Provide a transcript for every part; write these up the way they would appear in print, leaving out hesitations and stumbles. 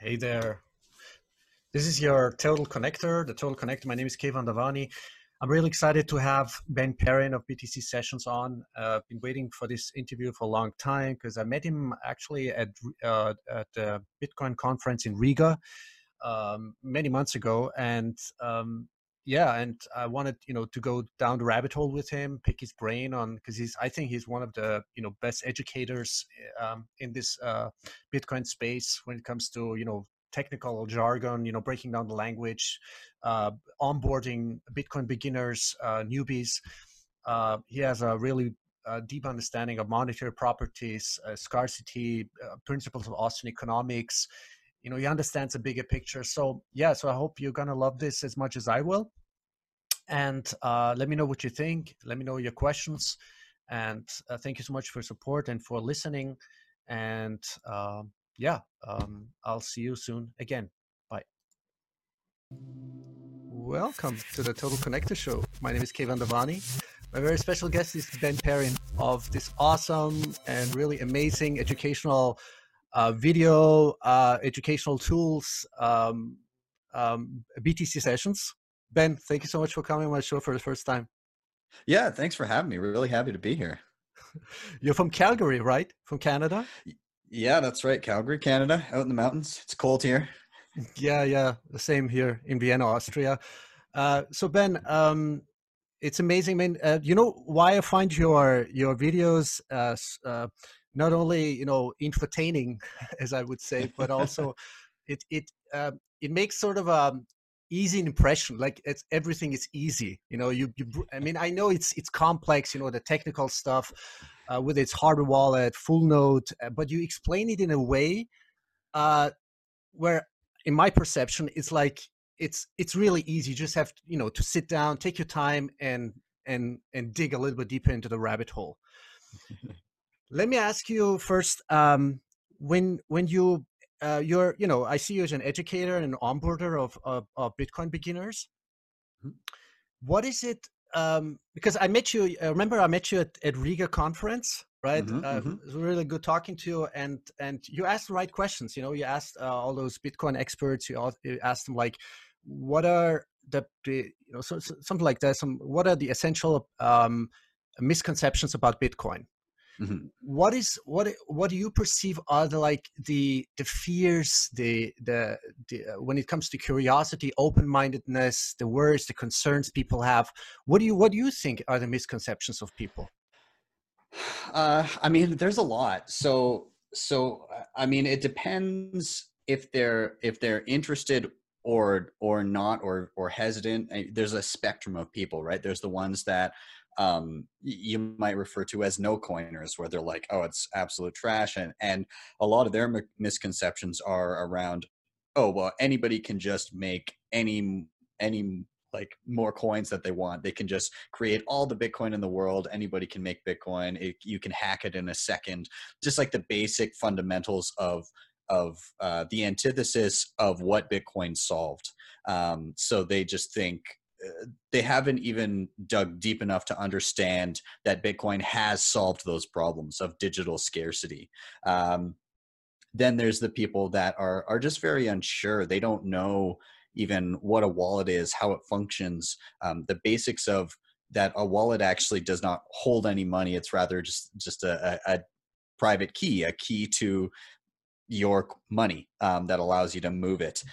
Hey there. This is your Total Connector, the Total Connector. My name is Kevan Davani. I'm really excited to have Ben Perrin of BTC Sessions on. I've been waiting for this interview for a long time because I met him actually at the Bitcoin conference in Riga many months ago, and I wanted to go down the rabbit hole with him, pick his brain on because I think he's one of the best educators in this Bitcoin space when it comes to technical jargon, breaking down the language, onboarding Bitcoin beginners, newbies. He has a really deep understanding of monetary properties, scarcity, principles of Austrian economics. He understands a bigger picture. So I hope you're gonna love this as much as I will. And let me know what you think. Let me know your questions. And thank you so much for your support and for listening. And I'll see you soon again. Bye. Welcome to the Total Connector Show. My name is Kevan Davani. My very special guest is Ben Perrin of this awesome and really amazing educational video, educational tools, BTC sessions. Ben, thank you so much for coming on my show for the first time. Yeah, thanks for having me. We're really happy to be here. You're from Calgary, right? From Canada? Yeah, that's right. Calgary, Canada, out in the mountains. It's cold here. Yeah. The same here in Vienna, Austria. So Ben, it's amazing, man. You know why I find your videos not only entertaining, as I would say, but also it makes sort of a easy impression, like everything is easy. I mean, I know it's complex, the technical stuff with its hardware wallet, full node, but you explain it in a way uh, where, in my perception, it's like it's really easy. You just have to sit down, take your time, and dig a little bit deeper into the rabbit hole. Let me ask you first, when you're I see you as an educator and an onboarder of Bitcoin beginners. What is it? Because I met you. Remember, I met you at Riga conference, right? Mm-hmm, mm-hmm. It was really good talking to you, and you asked the right questions. You asked all those Bitcoin experts. You asked them like, what are something like that. What are the essential misconceptions about Bitcoin? Mm-hmm. What do you perceive are the fears, the when it comes to curiosity, open-mindedness, the worries, the concerns people have? What do you think are the misconceptions of people? I mean, there's a lot. I mean, it depends if they're interested or not or hesitant. There's a spectrum of people, right? There's the ones that you might refer to as no coiners, where they're like, oh, it's absolute trash, and a lot of their misconceptions are around, oh, well, anybody can just make any like more coins that they want. They can just create all the Bitcoin in the world. Anybody can make Bitcoin. You can hack it in a second. Just like the basic fundamentals of the antithesis of what Bitcoin solved. So they just think they haven't even dug deep enough to understand that Bitcoin has solved those problems of digital scarcity. Then there's the people that are just very unsure. They don't know even what a wallet is, how it functions, the basics of that. A wallet actually does not hold any money. It's rather just a private key, a key to your money that allows you to move it.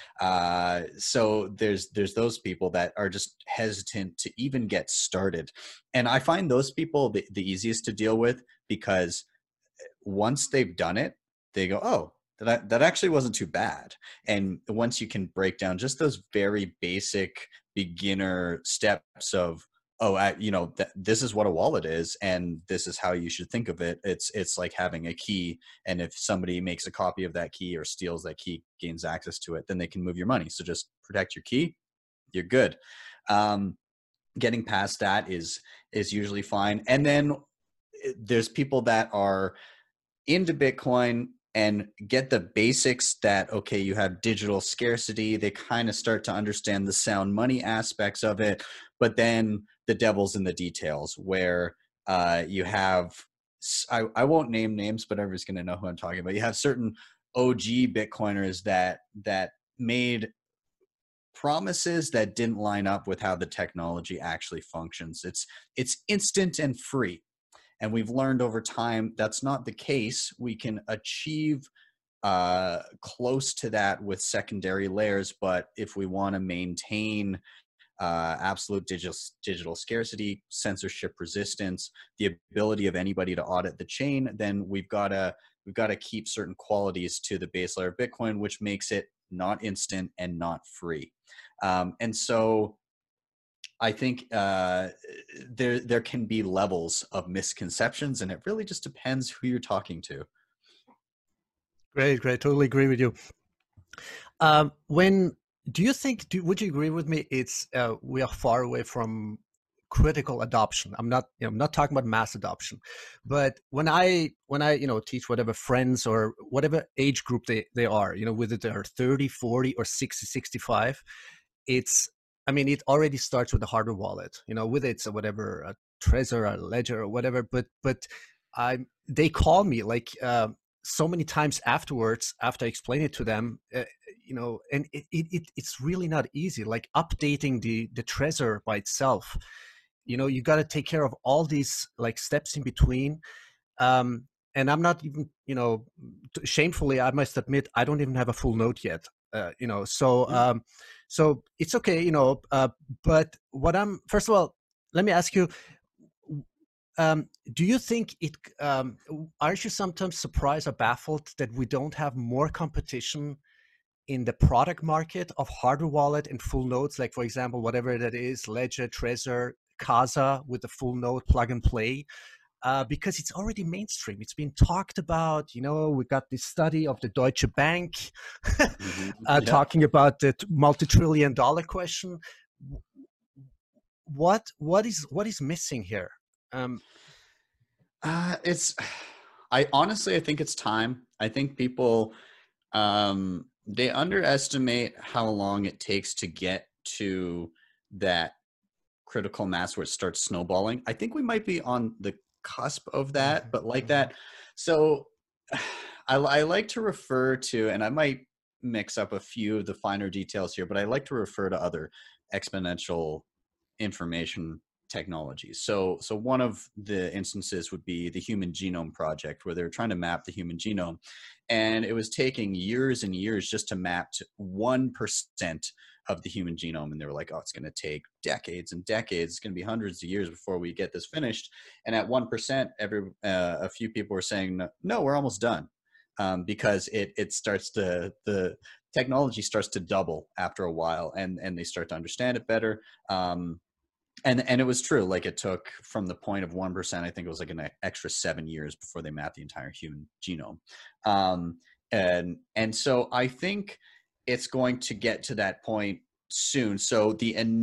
So there's those people that are just hesitant to even get started, and I find those people the easiest to deal with, because once they've done it, they go, oh, that actually wasn't too bad. And once you can break down just those very basic beginner steps of, oh, this is what a wallet is, and this is how you should think of it. It's like having a key, and if somebody makes a copy of that key or steals that key, gains access to it, then they can move your money. So just protect your key. You're good. Um, Getting past that is usually fine. And then there's people that are into Bitcoin and get the basics that, okay, you have digital scarcity. They kind of start to understand the sound money aspects of it, but then the devil's in the details, where you have, I won't name names, but everybody's going to know who I'm talking about. You have certain OG Bitcoiners that made promises that didn't line up with how the technology actually functions. It's instant and free. And we've learned over time that's not the case. We can achieve close to that with secondary layers, but if we want to maintain absolute digital scarcity, censorship resistance, the ability of anybody to audit the chain, then we've got to keep certain qualities to the base layer of Bitcoin, which makes it not instant and not free. And so I think there can be levels of misconceptions, and it really just depends who you're talking to. Great, great. Totally agree with you. When do you think? Would you agree with me? It's we are far away from critical adoption. I'm not talking about mass adoption, but when I teach whatever friends or whatever age group they are, whether they're 30, 40, or 60, 65, it's I mean it already starts with the hardware wallet. Whether it's a whatever a Trezor, a Ledger, or whatever. But I they call me like. So many times afterwards, after I explain it to them, and it's really not easy. Like updating the Trezor by itself, you got to take care of all these like steps in between. And I'm not even, shamefully, I must admit, I don't even have a full node yet. So Yeah. so it's okay, but first of all, let me ask you, do you think aren't you sometimes surprised or baffled that we don't have more competition in the product market of hardware wallet and full nodes? Like, for example, whatever that is, Ledger, Trezor, Casa with the full node plug and play, because it's already mainstream. It's been talked about. We got this study of the Deutsche Bank Yeah. talking about the multi-trillion-dollar question. What is missing here? Um, It's I think it's time. I think people they underestimate how long it takes to get to that critical mass where it starts snowballing. I think we might be on the cusp of that, Mhm, but like mhm. that. So I like to refer to, and I might mix up a few of the finer details here, but I like to refer to other exponential information technologies. So one of the instances would be the Human Genome Project, where they were trying to map the human genome, and it was taking years and years just to map to 1% of the human genome. And they were like, oh, it's going to take decades and decades. It's going to be hundreds of years before we get this finished. And at 1%, a few people were saying, no, we're almost done. Because it starts to the technology starts to double after a while, and they start to understand it better. And it was true. Like it took from the point of 1%, I think it was like an extra 7 years before they mapped the entire human genome. And so I think it's going to get to that point soon. So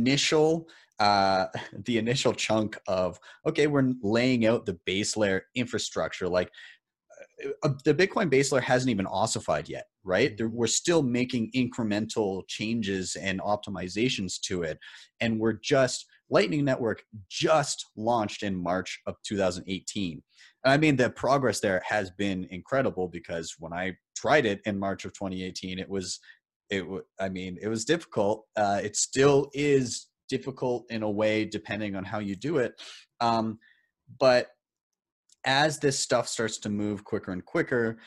the initial chunk of, okay, we're laying out the base layer infrastructure, like the Bitcoin base layer hasn't even ossified yet, right? Mhm. We're still making incremental changes and optimizations to it. And Lightning Network just launched in March of 2018. I mean, the progress there has been incredible, because when I tried it in March of 2018, it was difficult. It still is difficult in a way, depending on how you do it. But as this stuff starts to move quicker and quicker,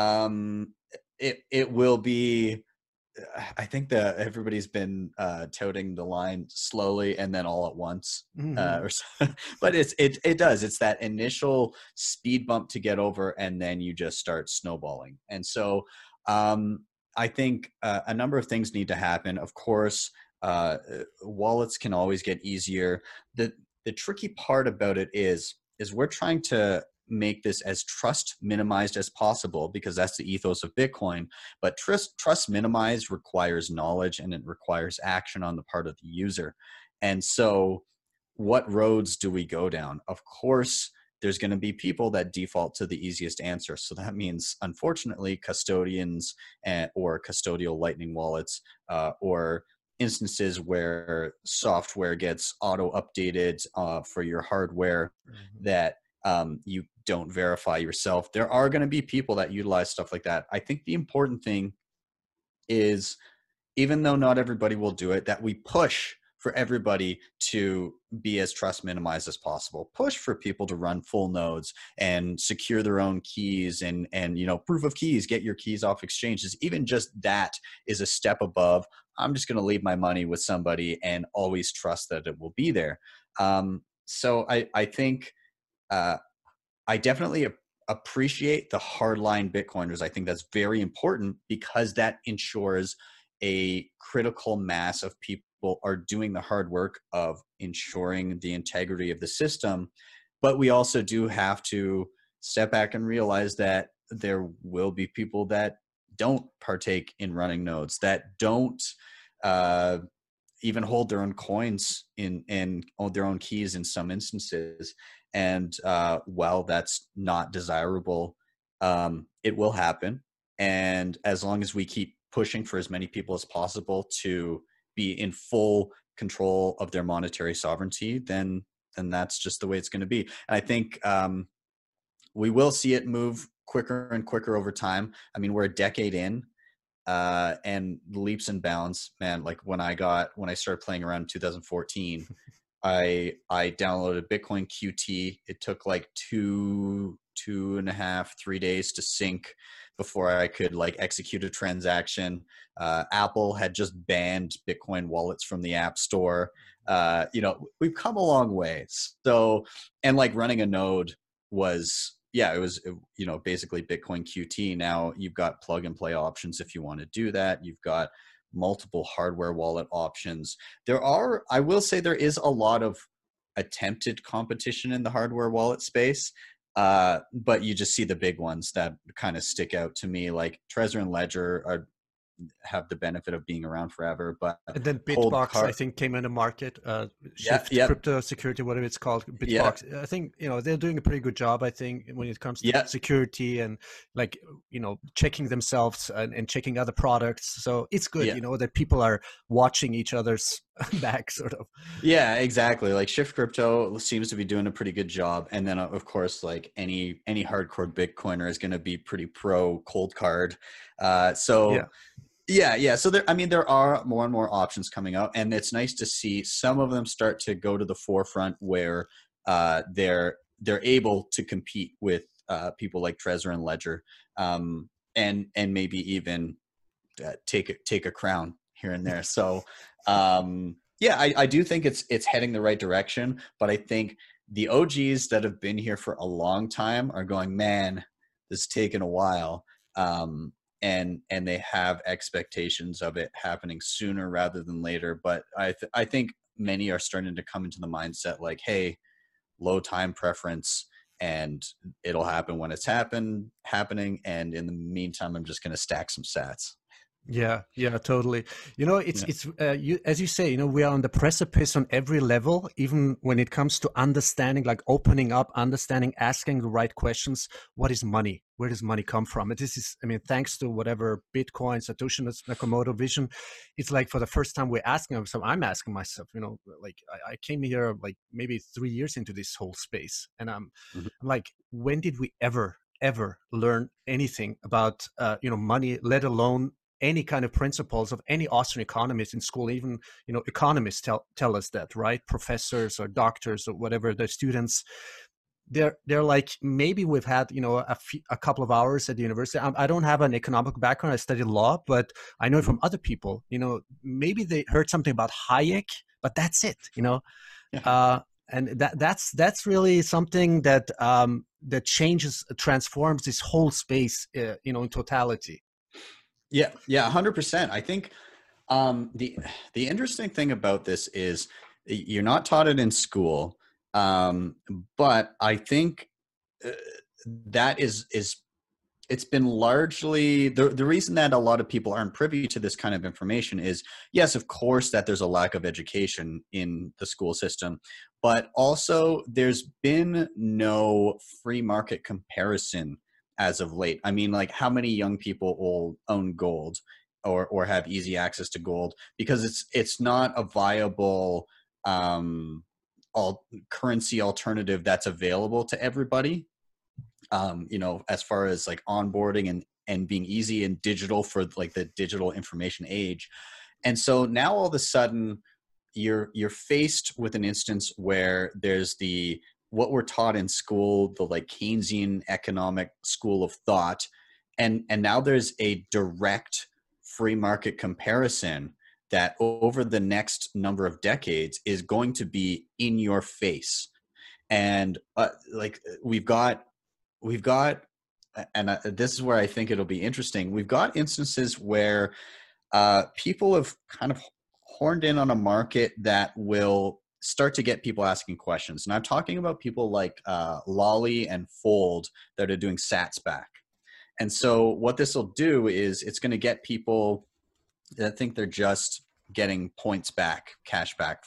it will be. I think that everybody's been touting the line slowly and then all at once, Mhm. but it does. It's that initial speed bump to get over, and then you just start snowballing. And so I think a number of things need to happen. Of course, wallets can always get easier. The tricky part about it is we're trying to make this as trust minimized as possible, because that's the ethos of Bitcoin. But trust minimized requires knowledge, and it requires action on the part of the user. And so what roads do we go down? Of course, there's going to be people that default to the easiest answer. So that means, unfortunately, custodians or custodial Lightning wallets, or instances where software gets auto updated for your hardware, Mhm. that you don't verify yourself. There are going to be people that utilize stuff like that. I think the important thing is, even though not everybody will do it, that we push for everybody to be as trust minimized as possible. Push for people to run full nodes and secure their own keys, and proof of keys, get your keys off exchanges. Even just that is a step above, I'm just going to leave my money with somebody and always trust that it will be there. So I think I definitely appreciate the hardline Bitcoiners. I think that's very important because that ensures a critical mass of people are doing the hard work of ensuring the integrity of the system. But we also do have to step back and realize that there will be people that don't partake in running nodes, that don't uh, even hold their own coins and own their own keys in some instances. And while that's not desirable, it will happen. And as long as we keep pushing for as many people as possible to be in full control of their monetary sovereignty, then that's just the way it's going to be. And I think we will see it move quicker and quicker over time. I mean, we're a decade in, and leaps and bounds, man. Like when I started playing around in 2014, I downloaded Bitcoin QT. It took like two and a half, 3 days to sync before I could like execute a transaction. Apple had just banned Bitcoin wallets from the App Store. We've come a long way. So, and like running a node was, yeah, it was, basically Bitcoin QT. Now you've got plug and play options if you want to do that. You've got multiple hardware wallet options. I will say there is a lot of attempted competition in the hardware wallet space. But you just see the big ones that kind of stick out to me, like Trezor and Ledger have the benefit of being around forever, but And then Bitbox, I think, came in the market. Shift Crypto Security, whatever it's called, Bitbox. Yeah. I think they're doing a pretty good job. I think when it comes to security and like checking themselves and checking other products. So it's good, that people are watching each other's back, sort of. Yeah, exactly. Like Shift Crypto seems to be doing a pretty good job, and then of course, like any hardcore Bitcoiner is going to be pretty pro cold card. Yeah. So there are more and more options coming out, and it's nice to see some of them start to go to the forefront where they're able to compete with people like Trezor and Ledger, and maybe even take a crown here and there. So I do think it's heading the right direction, but I think the OGs that have been here for a long time are going, man, this is taking a while. And they have expectations of it happening sooner rather than later. But I think many are starting to come into the mindset like, hey, low time preference, and it'll happen when it's happening. And in the meantime, I'm just going to stack some sats. Yeah, totally. It's as you say, we are on the precipice on every level, even when it comes to understanding, like opening up, understanding, asking the right questions. What is money? Where does money come from? And this is, thanks to whatever Bitcoin, Satoshi Nakamoto vision, it's like for the first time we're asking ourselves, I'm asking myself, like I came here like maybe 3 years into this whole space. And I'm like, when did we ever learn anything about, money, let alone any kind of principles of any Austrian economist in school? Even economists tell us that, right? Professors or doctors or whatever, the students, they're like, maybe we've had a couple of hours at the university. I don't have an economic background. I studied law, but I know from other people, maybe they heard something about Hayek, but that's it. And that's really something that that transforms this whole space, in totality. Yeah, 100%. I think the interesting thing about this is you're not taught it in school, but I think that is it's been largely the reason that a lot of people aren't privy to this kind of information is, yes, of course, that there's a lack of education in the school system, but also there's been no free market comparison as of late. I mean, like, how many young people will own gold or have easy access to gold because it's not a viable currency alternative that's available to everybody. you know, as far as like onboarding and being easy and digital for like the digital information age. And so now all of a sudden you're faced with an instance where there's the what we're taught in school, the like Keynesian economic school of thought, and now there's a direct free market comparison that over the next number of decades is going to be in your face. And like we've got and this is where I think it'll be interesting. We've got instances where people have kind of horned in on a market that will start to get people asking questions. And I'm talking about people like Lolly and Fold that are doing sats back. And so what this will do is it's going to get people that think they're just getting points back, cash back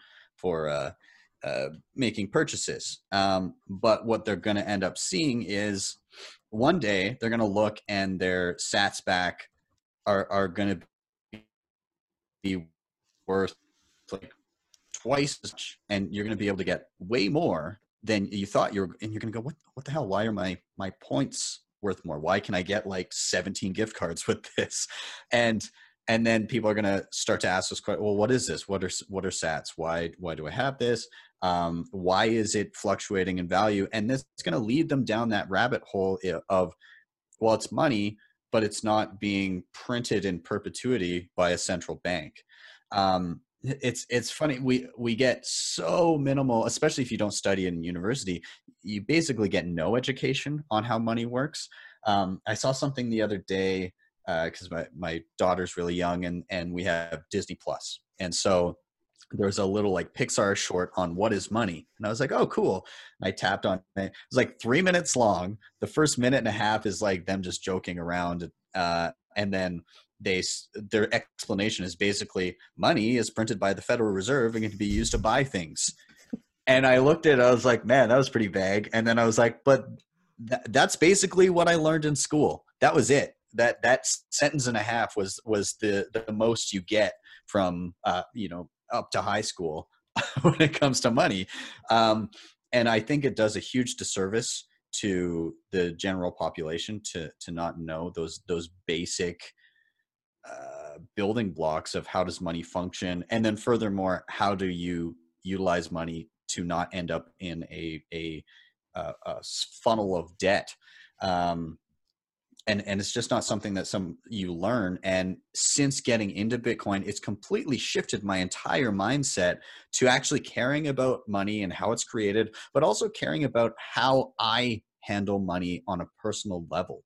for making purchases. But what they're going to end up seeing is one day they're going to look and their sats back are going to be worth like twice as much, and you're going to be able to get way more than you thought you were. And you're going to go, what the hell? Why are my points worth more? Why can I get like 17 gift cards with this? And then people are going to start to ask us, well, what is this? What are sats? Why do I have this? Why is it fluctuating in value? And this is going to lead them down that rabbit hole of, well, it's money, but it's not being printed in perpetuity by a central bank. It's funny. We get so minimal, especially if you don't study in university, you basically get no education on how money works. I saw something the other day, because my daughter's really young and we have Disney Plus. And so there's a little like Pixar short on what is money. And I was like, oh, cool. And I tapped on it. It was like 3 minutes long. The first minute and a half is like them just joking around. And then their explanation is basically money is printed by the Federal Reserve and can be used to buy things. And I looked at it, I was like, man, that was pretty vague. And then I was like, but that's basically what I learned in school. That was it. That sentence and a half was the most you get from up to high school when it comes to money. And I think it does a huge disservice to the general population to not know those basic building blocks of how does money function, and then furthermore, how do you utilize money to not end up in a funnel of debt. And it's just not something that you learn. And since getting into Bitcoin, it's completely shifted my entire mindset to actually caring about money and how it's created, but also caring about how I handle money on a personal level.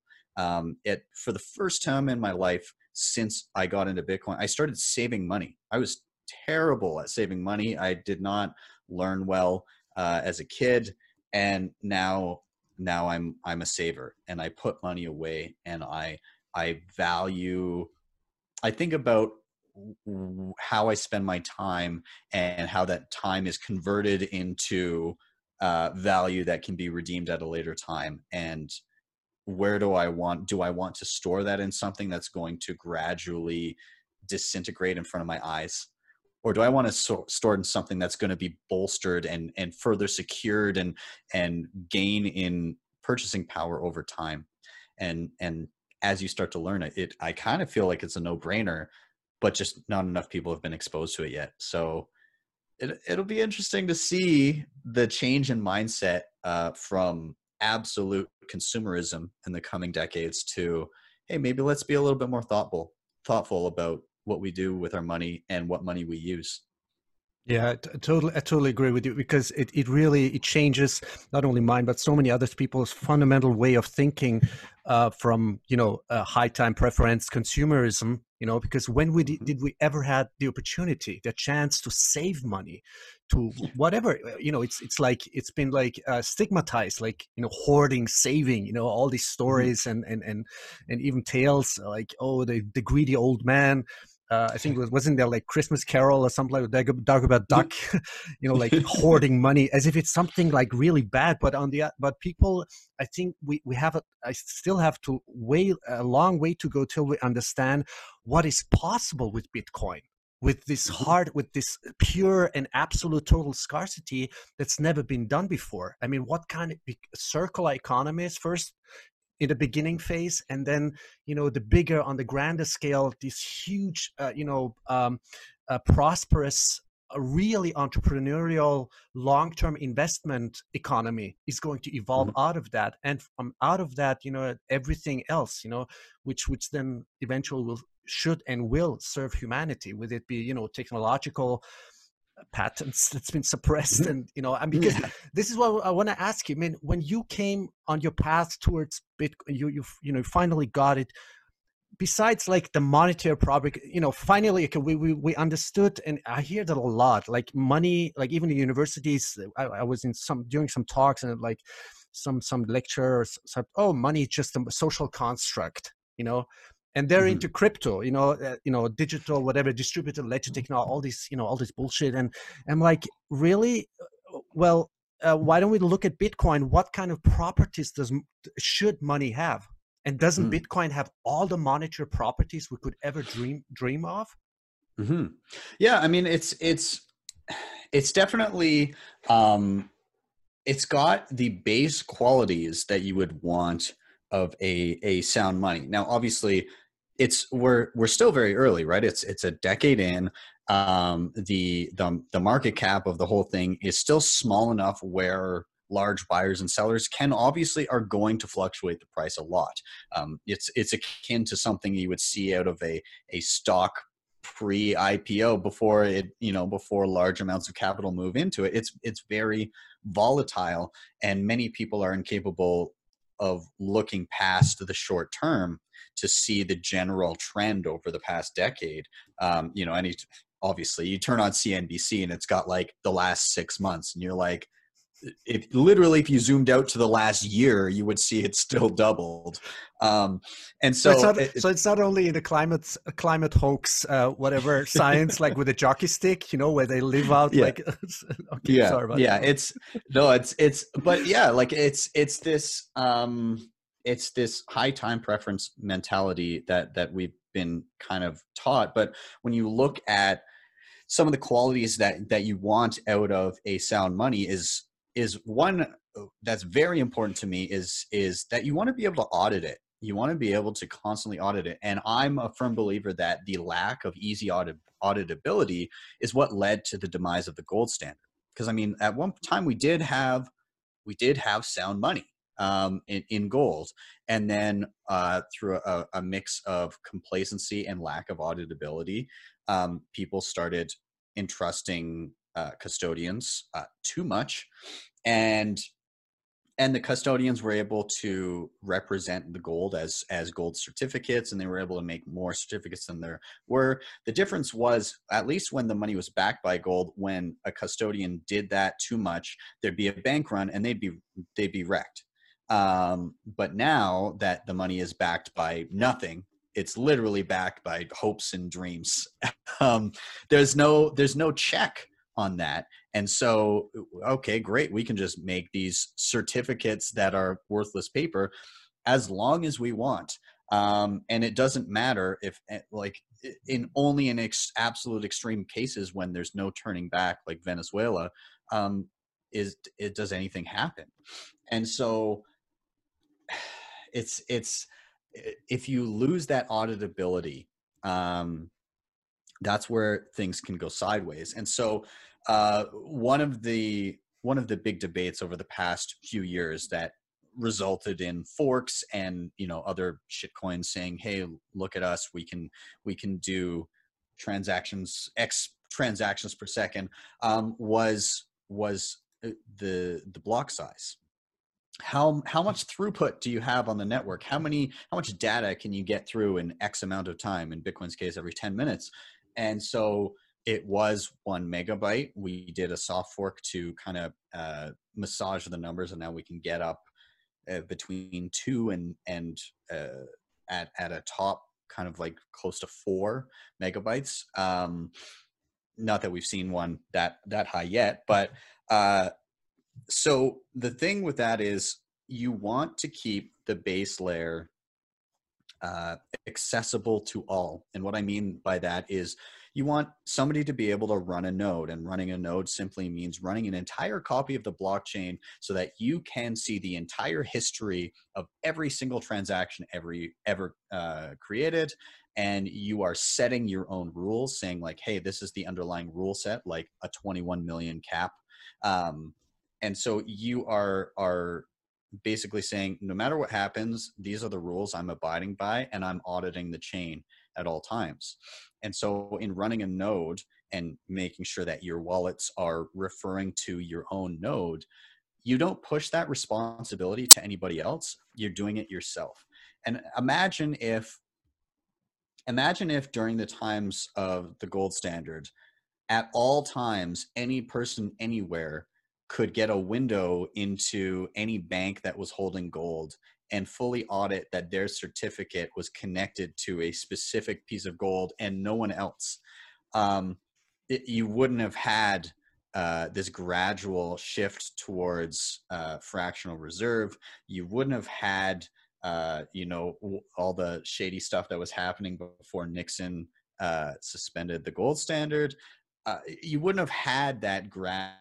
For the first time in my life since I got into Bitcoin, I started saving money. I was terrible at saving money. I did not learn well as a kid, and now I'm a saver, and I put money away, and I value. I think about how I spend my time and how that time is converted into value that can be redeemed at a later time. And where do I want to store that in something that's going to gradually disintegrate in front of my eyes? Or do I want to store it in something that's going to be bolstered and further secured and gain in purchasing power over time? And as you start to learn it, I kind of feel like it's a no-brainer, but just not enough people have been exposed to it yet. So it'll be interesting to see the change in mindset from absolute consumerism in the coming decades to, hey, maybe let's be a little bit more thoughtful about what we do with our money and what money we use. Yeah, I totally agree with you, because it really changes not only mine but so many other people's fundamental way of thinking from high time preference consumerism. Because when did we ever had the opportunity, the chance to save money, to whatever, it's like it's been like stigmatized, like hoarding, saving, all these stories and even tales like, oh, the greedy old man. I think wasn't there like Christmas Carol or something like that, Dagobah Duck, like hoarding money as if it's something like really bad. But but people, I think I still have to wait a long way to go till we understand what is possible with Bitcoin. with this Mhm. hard, with this pure and absolute total scarcity that's never been done before. I mean, what kind of circular economies first in the beginning phase, and then the bigger, on the grander scale, this huge prosperous, really entrepreneurial long-term investment economy is going to evolve Mhm. out of that. And from out of that, everything else, which then eventually will, should and will serve humanity, with it be technological patents that's been suppressed. Mhm. And and because Yeah. this is what I want to ask you. I mean, when you came on your path towards Bitcoin, you finally got it. Besides like the monetary problem, finally, okay, we understood. And I hear that a lot, like money, like even the universities. I was in some, during some talks, and like some lecturers said, oh, money is just a social construct, and they're into Mhm. crypto, digital, whatever, distributed ledger technology, all this, all this bullshit. And I'm like, really? Well, why don't we look at Bitcoin? What kind of properties should money have? And doesn't Mhm. Bitcoin have all the monetary properties we could ever dream of? Mhm. Yeah, I mean, it's definitely, um, it's got the base qualities that you would want of a sound money. Now, obviously, we're still very early, right? It's a decade in. The market cap of the whole thing is still small enough where large buyers and sellers can obviously are going to fluctuate the price a lot. It's akin to something you would see out of a stock pre-IPO, before it, before large amounts of capital move into it. It's very volatile, and many people are incapable of looking past the short term to see the general trend over the past decade. Any Obviously, you turn on CNBC and it's got like the last 6 months, and you're like, if literally, if you zoomed out to the last year, you would see it still doubled. Um, and So it's so not, so it's not only in the climate hoax, whatever science, like with a jockey stick, where they live out yeah, like. Okay, yeah, sorry about yeah. that. It's no, it's but yeah, like it's this high time preference mentality that we've been kind of taught. But when you look at some of the qualities that you want out of a sound money, is one that's very important to me, is that you want to be able to audit it. You want to be able to constantly audit it. And I'm a firm believer that the lack of easy auditability is what led to the demise of the gold standard. Because I mean, at one time we did have sound money, in gold, and then through a mix of complacency and lack of auditability, people started entrusting custodians too much, and the custodians were able to represent the gold as gold certificates, and they were able to make more certificates than there were. The difference was, at least when the money was backed by gold, when a custodian did that too much, there'd be a bank run and they'd be wrecked. But now that the money is backed by nothing, it's literally backed by hopes and dreams. um, there's no check on that. And so, okay, great. We can just make these certificates that are worthless paper as long as we want. And it doesn't matter if, like, in only in absolute extreme cases when there's no turning back, like Venezuela, um, does anything happen? And so, it's if you lose that auditability, um, that's where things can go sideways. And so, one of the big debates over the past few years that resulted in forks and other shitcoins saying, "Hey, look at us, we can do x transactions per second," was the block size. How much throughput do you have on the network? How much data can you get through in X amount of time? In Bitcoin's case, every 10 minutes. And so it was 1 megabyte. We did a soft fork to kind of massage the numbers, and now we can get up between 2 and at a top kind of like close to 4 megabytes. Not that we've seen one that high yet, but so the thing with that is, you want to keep the base layer uh, accessible to all. And what I mean by that is you want somebody to be able to run a node, and running a node simply means running an entire copy of the blockchain so that you can see the entire history of every single transaction ever created. And you are setting your own rules, saying like, hey, this is the underlying rule set, like a 21 million cap. Um, and so you are basically saying, no matter what happens, these are the rules I'm abiding by, and I'm auditing the chain at all times. And so in running a node and making sure that your wallets are referring to your own node, you don't push that responsibility to anybody else. You're doing it yourself. And imagine if during the times of the gold standard, at all times, any person anywhere could get a window into any bank that was holding gold and fully audit that their certificate was connected to a specific piece of gold and no one else. Um, you wouldn't have had this gradual shift towards fractional reserve. You wouldn't have had, all the shady stuff that was happening before Nixon suspended the gold standard. You wouldn't have had that gradual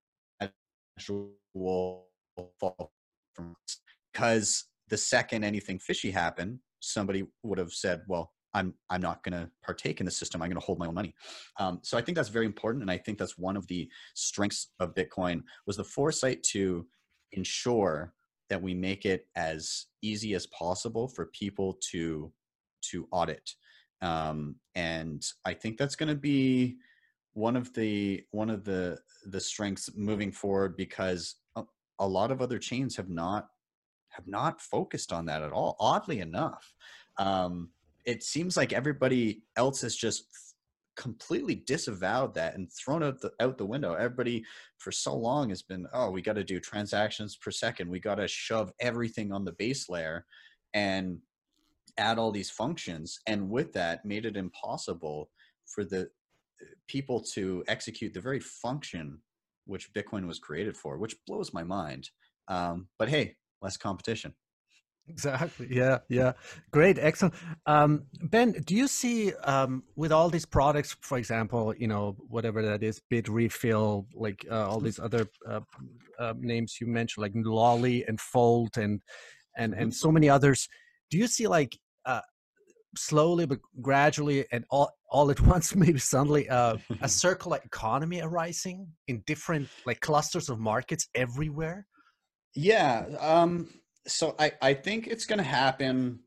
fall from, because the second anything fishy happened, somebody would have said, well, I'm not going to partake in the system. I'm going to hold my own money. So I think that's very important. And I think that's one of the strengths of Bitcoin, was the foresight to ensure that we make it as easy as possible for people to audit. And I think that's going to be one of the strengths moving forward, because a lot of other chains have not focused on that at all, oddly enough. It seems like everybody else has just completely disavowed that and thrown out the window. Everybody for so long has been, oh, we got to do transactions per second, we got to shove everything on the base layer and add all these functions, and with that made it impossible for the people to execute the very function which Bitcoin was created for, which blows my mind. But hey, less competition. Exactly. Yeah. Yeah. Great. Excellent. Ben, do you see with all these products, for example, whatever that is, Bitrefill, like all these other names you mentioned, like Lolly and Fold and so many others, do you see like slowly but gradually and all at once, maybe suddenly, a circular economy arising in different like clusters of markets everywhere? Yeah. So I think it's going to happen.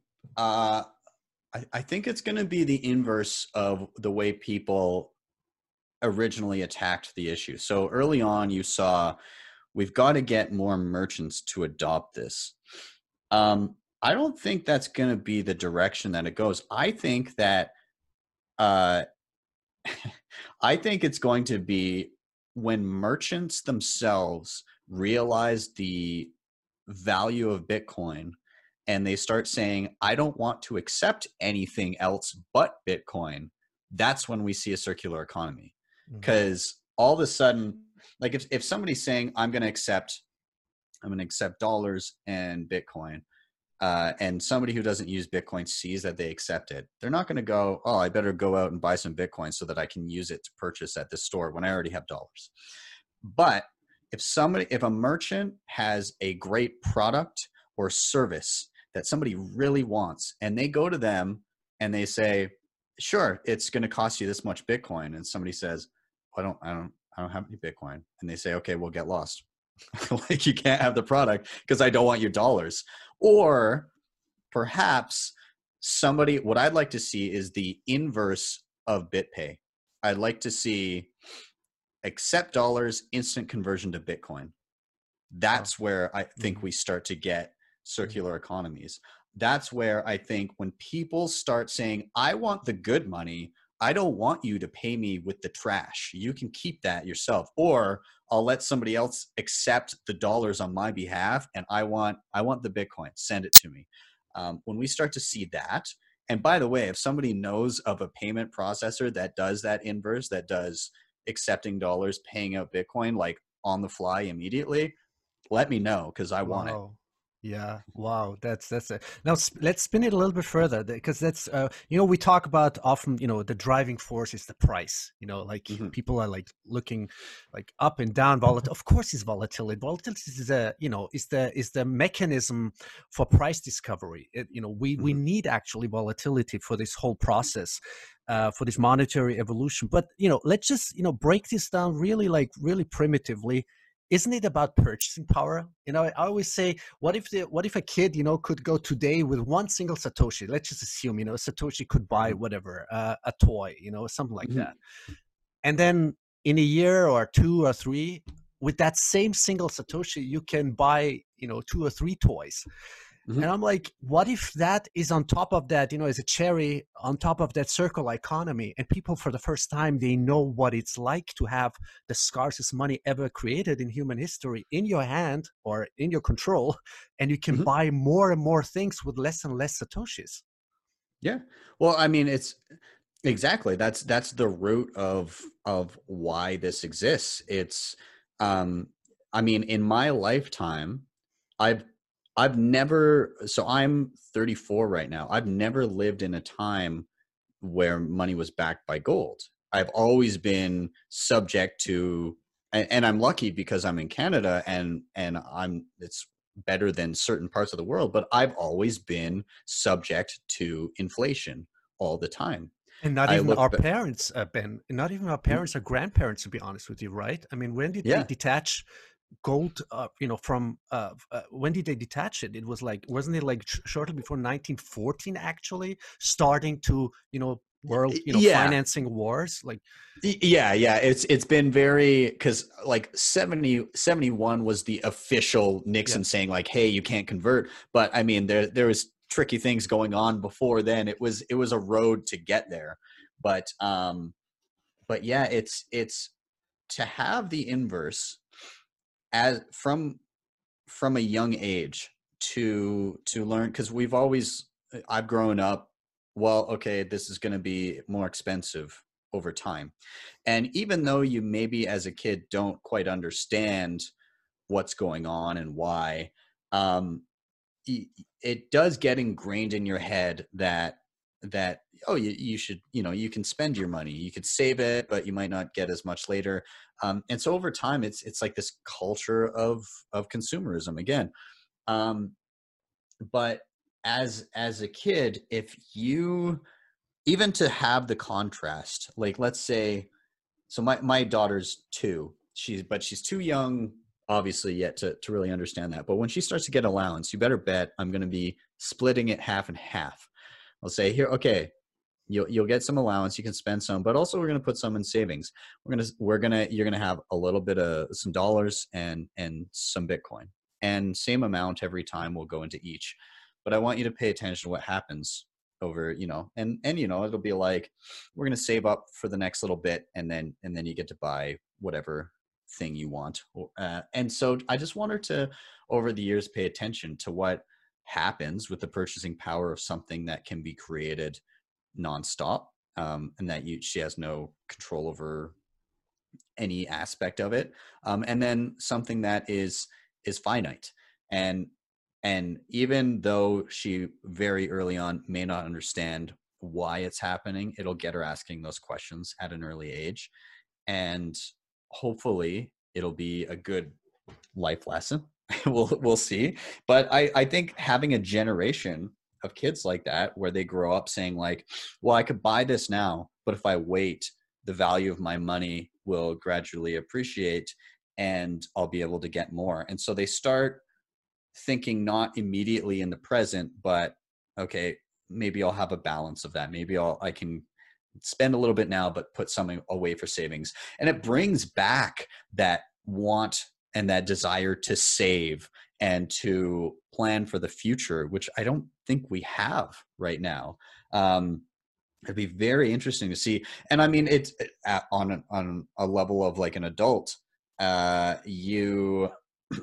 I think it's going to be the inverse of the way people originally attacked the issue. So early on, you saw, we've got to get more merchants to adopt this. I don't think that's going to be the direction that it goes. I think that uh, I think it's going to be when merchants themselves realize the value of Bitcoin and they start saying, I don't want to accept anything else but Bitcoin. That's when we see a circular economy. Because all of a sudden, like if somebody's saying, I'm going to accept dollars and Bitcoin, and somebody who doesn't use Bitcoin sees that they accept it, they're not going to go, oh, I better go out and buy some Bitcoin so that I can use it to purchase at this store when I already have dollars. But if a merchant has a great product or service that somebody really wants, and they go to them and they say, sure, it's going to cost you this much Bitcoin. And somebody says, I don't have any Bitcoin. And they say, okay, well, get lost. Like, you can't have the product because I don't want your dollars. Or perhaps what I'd like to see is the inverse of BitPay. I'd like to see accept dollars, instant conversion to Bitcoin. That's where I think we start to get circular economies. That's where I think when people start saying, I want the good money, I don't want you to pay me with the trash. You can keep that yourself, or I'll let somebody else accept the dollars on my behalf, and I want the Bitcoin. Send it to me. When we start to see that, and by the way, if somebody knows of a payment processor that does that inverse, that does accepting dollars, paying out Bitcoin like on the fly immediately, let me know, because I want it. Yeah, wow, that's a now let's spin it a little bit further because that's you know we talk about often you know the driving force is the price, you know, like Hmm. people are like looking like up and down volatility. Of course, is volatility. Volatility is a you know is the mechanism for price discovery. You know we Hmm. need actually volatility for this whole process. For this monetary evolution, but you know, let's just you know break this down really like really primitively. Isn't it about purchasing power? You know, I always say, what if a kid, you know, could go today with one single Satoshi? Let's just assume, you know, Satoshi could buy Hmm. whatever, a toy, you know, something like Hmm. that. And then in a year or two or three, with that same single Satoshi, you can buy, you know, two or three toys. Hmm. And I'm like, what if that is on top of that, you know, as a cherry on top of that circle economy? And people, for the first time, they know what it's like to have the scarcest money ever created in human history in your hand or in your control. And you can Hmm. buy more and more things with less and less Satoshis. Yeah. Well, I mean, it's exactly that's the root of why this exists. It's um I mean, in my lifetime, I've I've never, so I'm 34 right now. I've never lived in a time where money was backed by gold. I've always been subject to, and I'm lucky because I'm in Canada, and I'm it's better than certain parts of the world, but I've always been subject to inflation all the time. And not I even look, our parents, Ben, not even our parents or grandparents, to be honest with you, right? I mean, when did they yeah, detach gold, you know, from, when did they detach it? It was like, wasn't it like shortly before 1914, actually, starting to, you know, world, you know, yeah. financing wars? Like, Yeah, it's been very, because like 71 was the official yeah. Nixon saying like, hey, you can't convert. But I mean, there was tricky things going on before then. It was a road to get there. But yeah, it's to have the inverse as from a young age to learn, because I've grown up, well, okay, this is going to be more expensive over time. And even though you maybe as a kid don't quite understand what's going on and why, um, it does get ingrained in your head that oh, you should, you can spend your money, you could save it, but you might not get as much later. And so over time, it's like this culture of consumerism again. um, but as a kid, if you, even to have the contrast, like let's say, so my daughter's 2, she's too young obviously yet to really understand that. But when she starts to get allowance, you better bet I'm going to be splitting it half and half. I'll say, here, okay, you'll get some allowance, you can spend some, but also we're going to put some in savings. You're going to have a little bit of some dollars and some Bitcoin, and same amount every time will go into each. But I want you to pay attention to what happens over, and it'll be like, we're going to save up for the next little bit, and then you get to buy whatever thing you want. And so I just want her to, over the years, pay attention to what happens with the purchasing power of something that can be created nonstop, and that she has no control over any aspect of it, and then something that is finite. And and even though she very early on may not understand why it's happening, it'll get her asking those questions at an early age, and hopefully it'll be a good life lesson. We'll see. But I think having a generation of kids like that, where they grow up saying like, well, I could buy this now, but if I wait, the value of my money will gradually appreciate and I'll be able to get more. And so they start thinking not immediately in the present, but okay, maybe I'll have a balance of that. Maybe I can spend a little bit now, but put something away for savings. And it brings back that want and that desire to save and to plan for the future, which I don't think we have right now. It'd be very interesting to see. And I mean, it's on a level of like an adult, you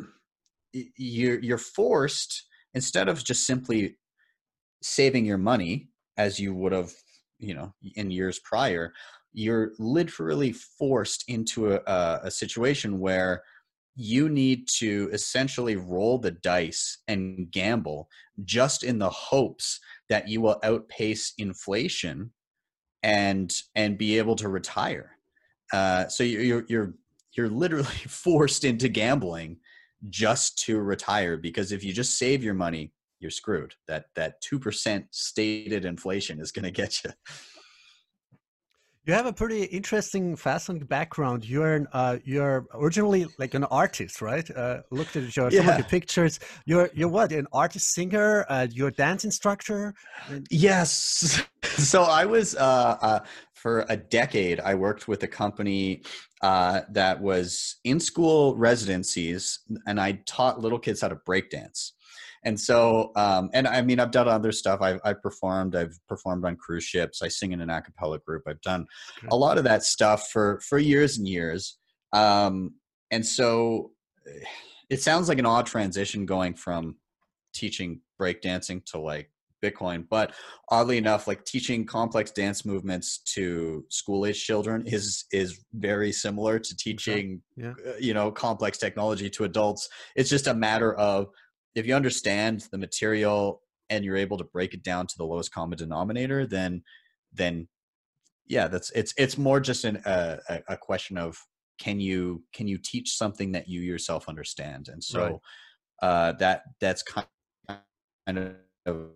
you're forced, instead of just simply saving your money as you would have, in years prior, you're literally forced into a situation where you need to essentially roll the dice and gamble just in the hopes that you will outpace inflation and be able to retire. So you're literally forced into gambling just to retire, because if you just save your money, you're screwed. That 2% stated inflation is going to get you. You have a pretty interesting, fascinating background. You're originally like an artist, right? Looked at some of Yeah. your pictures. You're what? An artist, singer? You're a dance instructor? Yes. So I was for a decade. I worked with a company that was in school residencies, and I taught little kids how to break dance. And so, and I mean, I've done other stuff. I've performed. I've performed on cruise ships. I sing in an a cappella group. I've done a Great. lot of that stuff for years and years. And so, it sounds like an odd transition going from teaching breakdancing to like Bitcoin, but oddly enough, like teaching complex dance movements to school age children is very similar to So, teaching, yeah. complex technology to adults. It's just a matter of, if you understand the material and you're able to break it down to the lowest common denominator, then yeah, it's more just a question of, can you teach something that you yourself understand. And Right. so that's kind of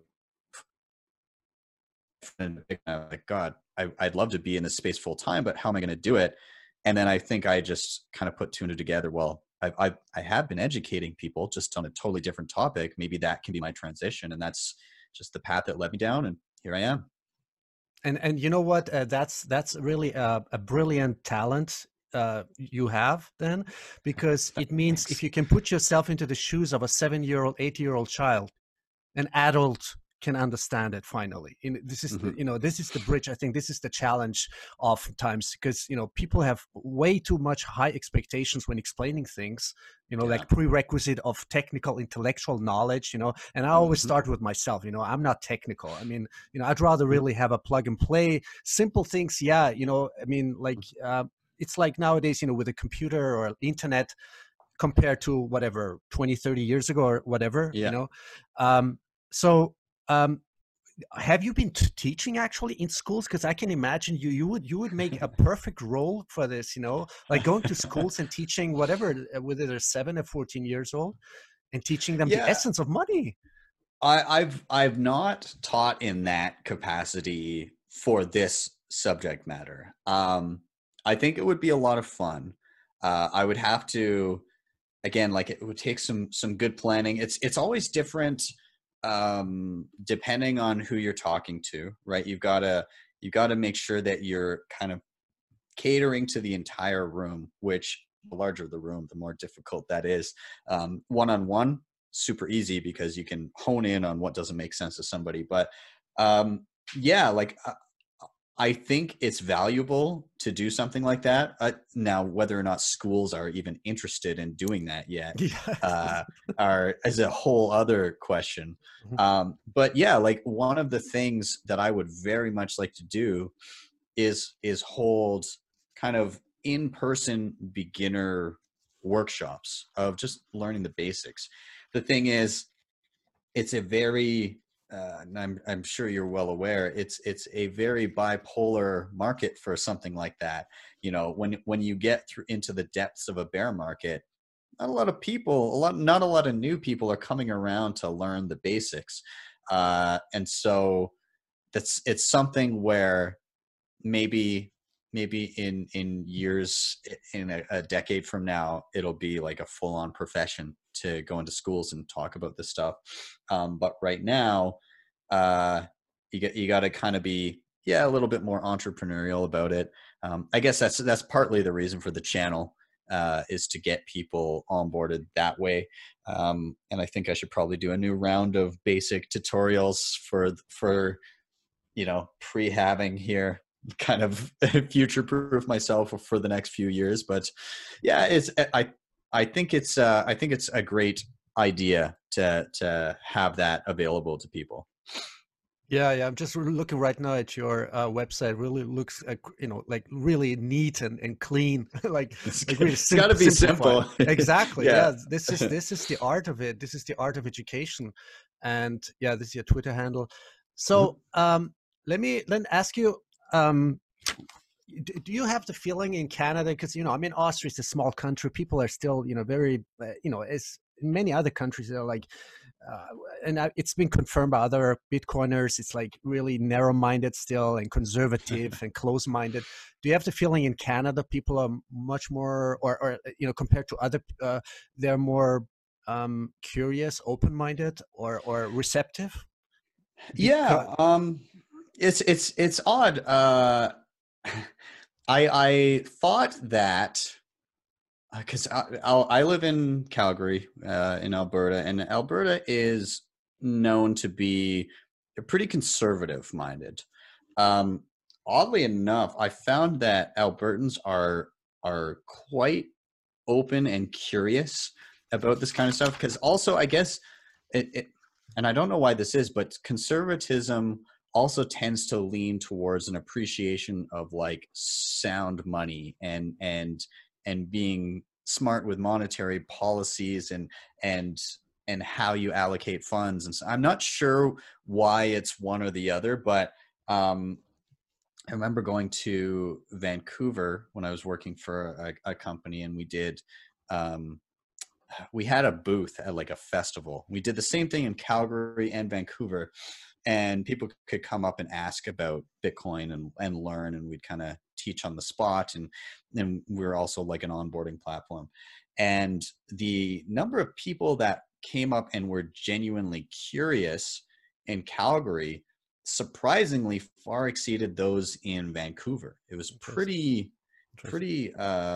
like, God, I'd love to be in this space full time, but how am I going to do it? And then I think I just kind of put two and two together. Well, I have been educating people just on a totally different topic. Maybe that can be my transition, and that's just the path that led me down. And here I am. And you know what? That's really a brilliant talent you have then, because it means if Thanks. you can put yourself into the shoes of a 7-year-old, 8-year-old child, an adult can understand it finally. This is Hmm. this is the bridge. I think this is the challenge oftentimes, because people have way too much high expectations when explaining things, Yeah. like prerequisite of technical intellectual knowledge, and I always Hmm. start with myself. I'm not technical. I mean, I'd rather really have a plug and play simple things. Yeah. I mean, like it's like nowadays, with a computer or internet, compared to whatever 20, 30 years ago or whatever. Yeah. Um, so um, have you been teaching actually in schools? Because I can imagine you would make a perfect role for this, like going to schools and teaching whatever, whether they're 7 or 14 years old, and teaching them the Yeah. essence of money. I've not taught in that capacity for this subject matter. I think it would be a lot of fun. I would have to, again, like, it would take some good planning. It's always different, depending on who you're talking to, right? You got to make sure that you're kind of catering to the entire room, which the larger the room, the more difficult that is. One-on-one, super easy because you can hone in on what doesn't make sense to somebody. But yeah, like, I think it's valuable to do something like that. Now, whether or not schools are even interested in doing that yet, Yes. uh, is a whole other question. But yeah, like, one of the things that I would very much like to do is hold kind of in-person beginner workshops of just learning the basics. The thing is, it's a very and I'm sure you're well aware, it's a very bipolar market for something like that. When you get through into the depths of a bear market, not a lot of people, not a lot of new people are coming around to learn the basics, and so it's something where maybe in years, in a decade from now, it'll be like a full-on profession to go into schools and talk about this stuff. But right now, uh, you got to kind of be, yeah, a little bit more entrepreneurial about it. I guess that's partly the reason for the channel, is to get people onboarded that way. And I think I should probably do a new round of basic tutorials for pre-having here, kind of future proof myself for the next few years. But yeah, I think it's a great idea to have that available to people. Yeah, yeah. I'm just looking right now at your website. Really looks, like really neat and clean, like really It's got to be simplified. simple. Exactly. Yeah. Yeah. This is the art of it. This is the art of education, and yeah, this is your Twitter handle. Mhm. So let me ask you. Um, do you have the feeling in Canada? Because I mean, Austria is a small country. People are still, very, as in many other countries, they're like, uh, it's been confirmed by other Bitcoiners. It's like really narrow-minded still, and conservative and close-minded. Do you have the feeling in Canada people are much more, or compared to other, they're more curious, open-minded, or receptive? Because Yeah. It's odd. I thought that because I live in Calgary, in Alberta, and Alberta is known to be pretty conservative minded. Um, Oddly enough, I found that Albertans are quite open and curious about this kind of stuff. Because also, I guess it, and I don't know why this is, but conservatism also tends to lean towards an appreciation of like sound money and being smart with monetary policies and and how you allocate funds. And so I'm not sure why it's one or the other, but um, I remember going to Vancouver when I was working for a company, and um, we had a booth at like a festival. We did the same thing in Calgary and Vancouver, and people could come up and ask about Bitcoin and learn, and we'd kind of teach on the spot. And we're also like an onboarding platform. And the number of people that came up and were genuinely curious in Calgary surprisingly far exceeded those in Vancouver. It was interesting, interesting. pretty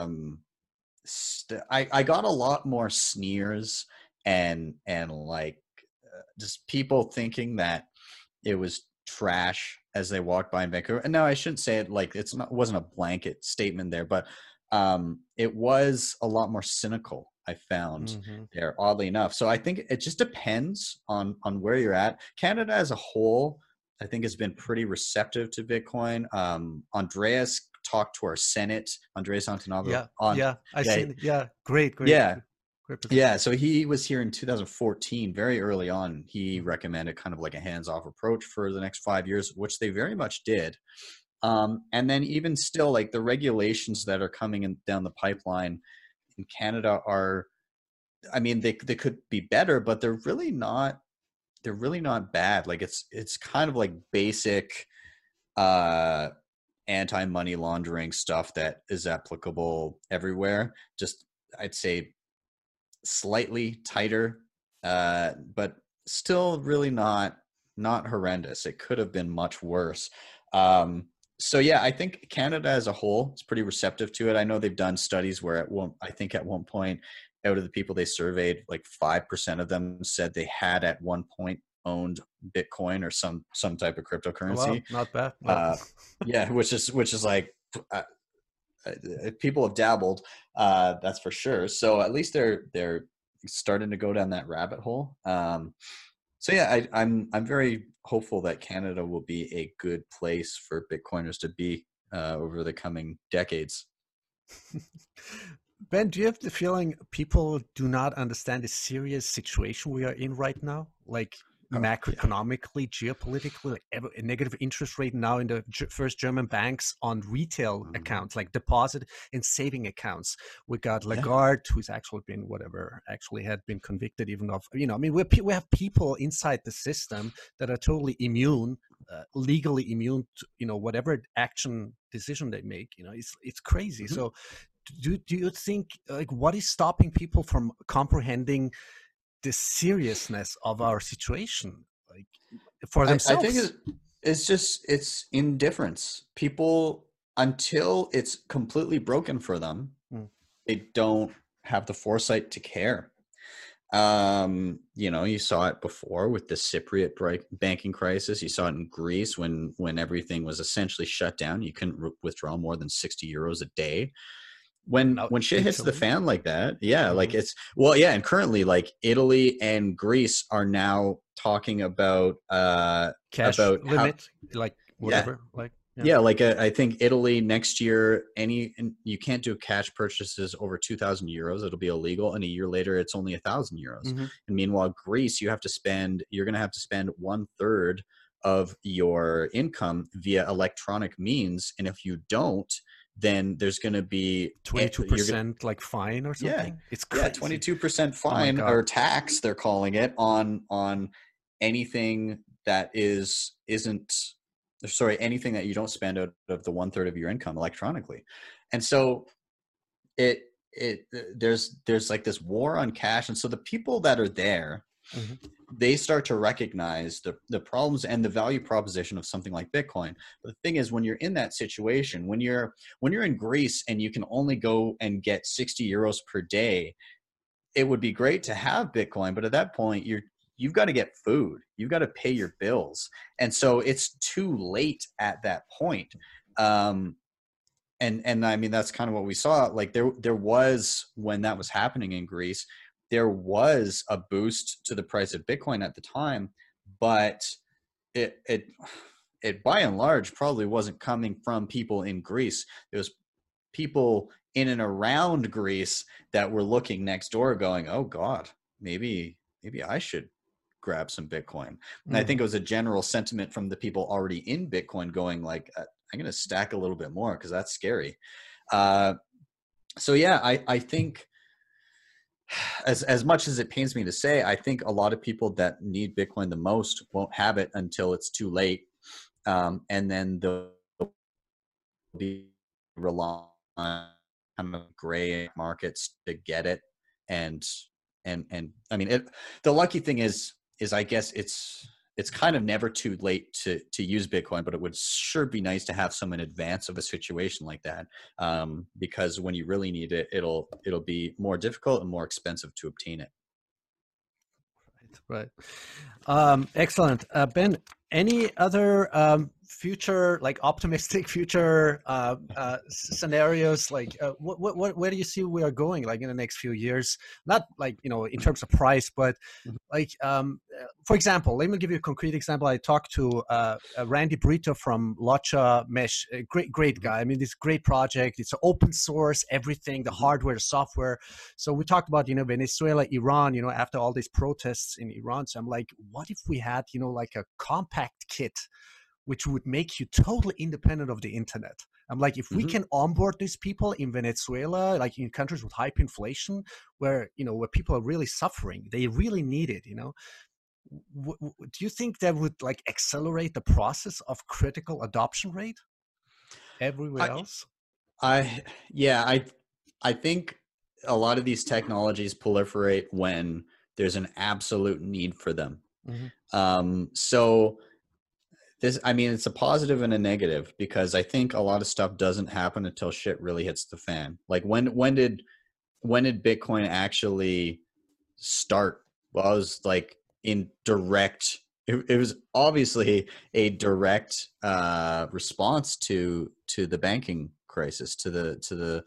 I got a lot more sneers and like just people thinking that it was trash as they walked by in Vancouver. And no, I shouldn't say it like wasn't a blanket statement there, but it was a lot more cynical, I found Hmm. there, oddly enough. So I think it just depends on where you're at. Canada as a whole, I think, has been pretty receptive to Bitcoin. Andreas talked to our Senate, Andreas Antonopoulos Yeah, on yeah. I yeah, seen. Yeah, great, great, yeah, great position. yeah, so he was here in 2014, very early on. He Mhm. recommended kind of like a hands-off approach for the next 5 years, which they very much did. And then even still, like the regulations that are coming in down the pipeline in Canada are, I mean, they could be better, but they're really not. They're really not bad. Like it's kind of like basic uh, anti-money laundering stuff that is applicable everywhere. Just I'd say slightly tighter, but still really not horrendous. It could have been much worse. So yeah, I think Canada as a whole is pretty receptive to it. I know they've done studies where I think at one point, out of the people they surveyed, like 5% of them said they had at one point owned Bitcoin or some type of Oh, cryptocurrency. wow, not bad. Well, Uh, yeah, which is like uh, people have dabbled, that's for sure. So at least they're starting to go down that rabbit hole. So yeah, I'm very hopeful that Canada will be a good place for Bitcoiners to be over the coming decades. Ben, do you have the feeling people do not understand the serious situation we are in right now? Like Oh yeah. macroeconomically, geopolitically, like a negative interest rate now in the first German banks on retail Mhm. accounts, like deposit and saving accounts. We got Yeah. Lagarde, who's actually been whatever, actually had been convicted even of, I mean, we have people inside the system that are totally immune, legally immune to, whatever action decision they make. It's crazy. Mhm. So do you think, like, what is stopping people from comprehending the seriousness of our situation, like, for I think themselves? it's just it's indifference. People, until it's completely broken for them, Mm. they don't have the foresight to care. You saw it before with the Cypriot banking crisis. You saw it in Greece when everything was essentially shut down. You couldn't withdraw more than 60 euros a day. now when shit hits the Italy. fan like that, yeah, like Mhm. it's well, yeah, and currently like Italy and Greece are now talking Cash about how limit, like yeah. whatever, like yeah. Yeah, like I think Italy next year, and you can't do cash purchases over 2,000 euros. It'll be illegal, and a year later, it's only 1,000 euros. Hmm. And meanwhile, Greece, you're going to have to spend 1/3 of your income via electronic means, and if you don't, then there's going to be you're going 22% like fine or yeah, something. It's yeah, crazy. 22% Oh my fine god. or tax they're calling it on anything that isn't sorry, anything that you don't spend out of the 1/3 of your income electronically. And so it there's like this war on cash, and so the people that are there, Hmm. they start to recognize the problems and the value proposition of something like Bitcoin. But the thing is, when you're in that situation, when you're in Greece and you can only go and get 60 euros per day, it would be great to have Bitcoin, but at that point you've got to get food, you've got to pay your bills, and so it's too late at that point. Um, and I mean that's kind of what we saw. Like there was, when that was happening in Greece, there was a boost to the price of Bitcoin at the time, but it it it by and large probably wasn't coming from people in Greece. It was people in and around Greece that were looking next door going, "Oh God, maybe I should grab some Bitcoin." And I think Hmm. it was a general sentiment from the people already in Bitcoin going like, "I'm going to stack a little bit more because that's scary." Uh, so yeah, I think as much as it pains me to say, I think a lot of people that need Bitcoin the most won't have it until it's too late, and then they'll be relying on kind of gray markets to get it. And and I mean it, the lucky thing is I guess it's kind of never too late to use Bitcoin, but it would sure be nice to have some in advance of a situation like that, because when you really need it, it'll be more difficult and more expensive to obtain it. Right. Excellent. Ben, any other future, like optimistic future scenarios? Like, where do you see we are going, like in the next few years? Not like, in terms of price, but like, for example, let me give you a concrete example. I talked to Randy Brito from Locha Mesh, a great Mhm, guy. I mean, this great project. It's open source, everything, the mhm, hardware, the software. So we talked about, Venezuela, Iran, after all these protests in Iran. So I'm like, what if we had, like a compact kit which would make you totally independent of the internet? I'm like, if we mhm. can onboard these people in Venezuela, like in countries with hyperinflation, where people are really suffering, they really need it. Do you think that would like accelerate the process of critical adoption rate everywhere I, else? I yeah, I think a lot of these technologies proliferate when there's an absolute need for them. Mm-hmm. So this, I mean, it's a positive and a negative, because I think a lot of stuff doesn't happen until shit really hits the fan. Like when did Bitcoin actually start? Well, it was like in direct. It was obviously a direct response to the banking crisis, to the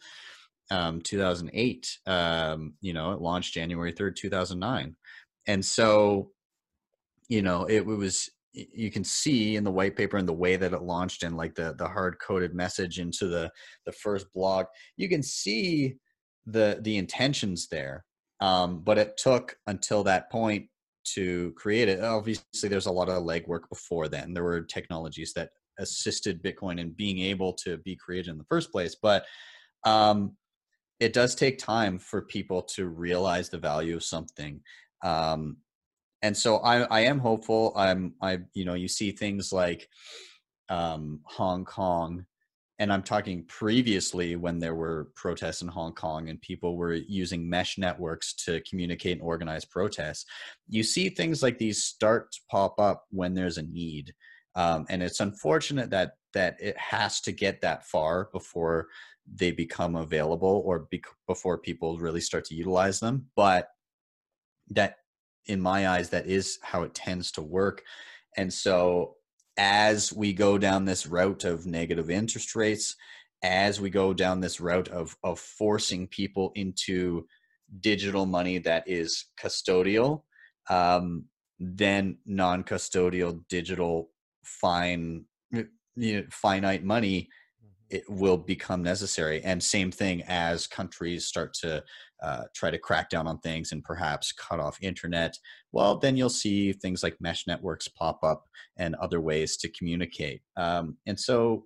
2008. It launched January 3rd, 2009, and so it was. You can see in the white paper and the way that it launched, and like the hard coded message into the first blog, you can see the intentions there. But it took until that point to create it. Obviously, there's a lot of legwork before then. There were technologies that assisted Bitcoin in being able to be created in the first place, but um, it does take time for people to realize the value of something. Um, and so I am hopeful. You see things like Hong Kong, and I'm talking previously when there were protests in Hong Kong and people were using mesh networks to communicate and organize protests. You see things like these start to pop up when there's a need, and it's unfortunate that it has to get that far before they become available, or before people really start to utilize them. But that, in my eyes, that is how it tends to work. And so as we go down this route of negative interest rates, as we go down this route of forcing people into digital money that is custodial, then non-custodial digital fine finite money, it will become necessary. And same thing as countries start to try to crack down on things and perhaps cut off internet, well, then you'll see things like mesh networks pop up and other ways to communicate. And so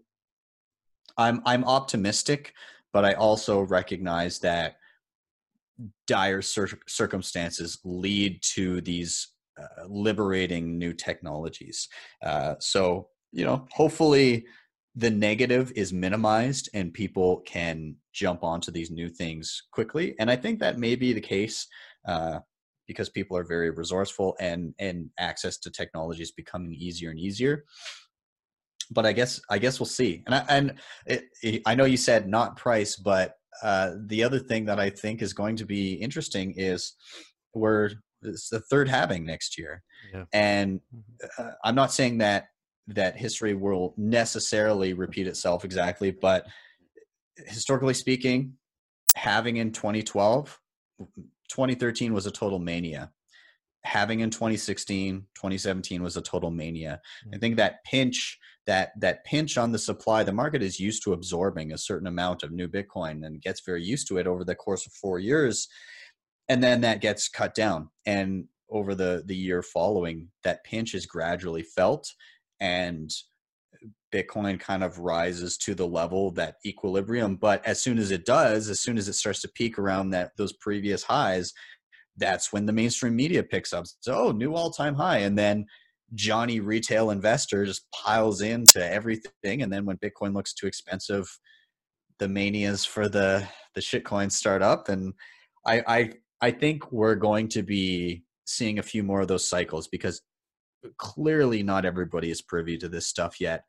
I'm optimistic, but I also recognize that dire circumstances lead to these liberating new technologies. So, hopefully the negative is minimized and people can jump onto these new things quickly. And I think that may be the case because people are very resourceful, and access to technology is becoming easier and easier. But I guess we'll see. I know you said not price, but the other thing that I think is going to be interesting is it's the third halving next year, Yeah. and Mhm. I'm not saying that history will necessarily repeat itself exactly, but historically speaking, halving in 2012, 2013 was a total mania. Having in 2016, 2017 was a total mania. I think Mhm. that pinch on the supply, the market is used to absorbing a certain amount of new Bitcoin and gets very used to it over the course of 4 years. And then that gets cut down. And over the year following, that pinch is gradually felt, and Bitcoin kind of rises to the level, that equilibrium. But as soon as it does, as soon as it starts to peak around those previous highs, that's when the mainstream media picks up. So, new all-time high. And then Johnny retail investor just piles into everything. And then when Bitcoin looks too expensive, the manias for the shit coins start up. And I think we're going to be seeing a few more of those cycles, because clearly not everybody is privy to this stuff yet.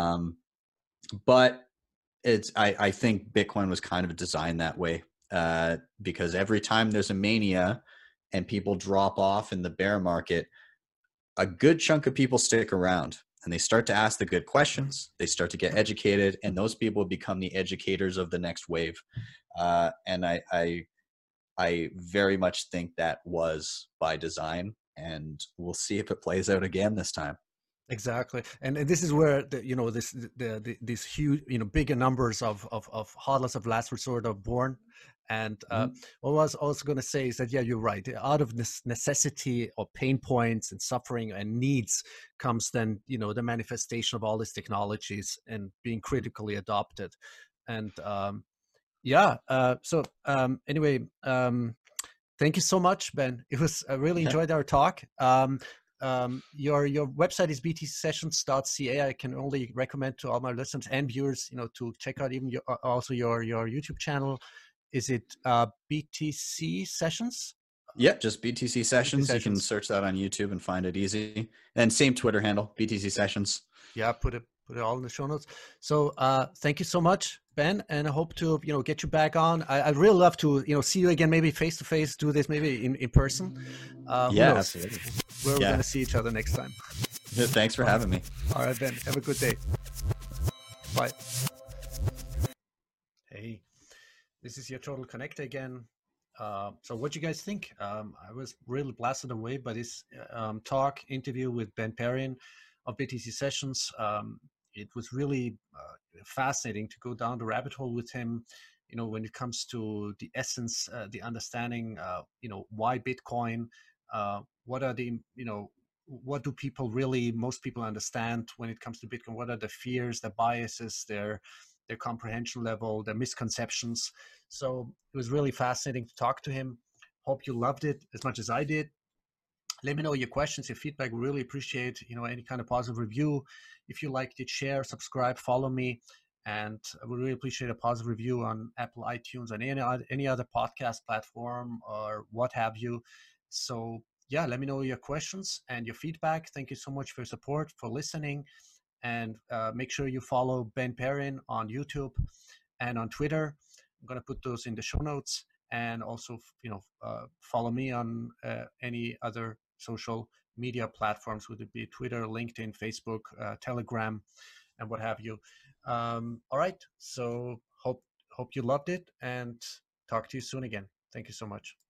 But I think Bitcoin was kind of designed that way, because every time there's a mania and people drop off in the bear market, a good chunk of people stick around and they start to ask the good questions. They start to get educated, and those people become the educators of the next wave. And I very much think that was by design, and we'll see if it plays out again this time. Exactly, and this is where these huge, bigger numbers of hodlers of last resort are born. And Mhm. what I was also going to say is that, yeah, you're right. Out of this necessity or pain points and suffering and needs comes then, the manifestation of all these technologies and being critically adopted. And yeah, anyway, thank you so much, Ben. It was, I really Yeah. enjoyed our talk. Your website is btcsessions.ca. I can only recommend to all my listeners and viewers, to check out even also your YouTube channel. Is it BTC Sessions? Yep, just BTC BTC Sessions. You can Sessions. search that on YouTube and find it easy. And same Twitter handle, BTC Sessions. Yeah, put it all in the show notes. So thank you so much, Ben, and I hope to get you back on. I'd really love to see you again, maybe face to face, do this maybe in person. Who Yeah, knows absolutely. where we're Yeah. gonna see each other next time. Thanks for All right, having me. all right, Ben. Have a good day. Bye. Hey, this is your Total Connector again. So what do you guys think? I was really blasted away by this talk interview with Ben Perrin of BTC Sessions. It was really fascinating to go down the rabbit hole with him. When it comes to the essence, the understanding, why Bitcoin, what are the, what do people really, most people understand when it comes to Bitcoin? What are the fears, the biases, their comprehension level, their misconceptions? So it was really fascinating to talk to him. Hope you loved it as much as I did. Let me know your questions, your feedback. We really appreciate, any kind of positive review. If you liked it, share, subscribe, follow me. And I would really appreciate a positive review on Apple, iTunes, and any other podcast platform or what have you. So yeah, let me know your questions and your feedback. Thank you so much for your support, for listening. And make sure you follow Ben Perrin on YouTube and on Twitter. I'm going to put those in the show notes. And also, follow me on any other social media platforms, would it be Twitter, LinkedIn, Facebook, Telegram. and what have you. All right, so hope you loved it, and talk to you soon again. Thank you so much.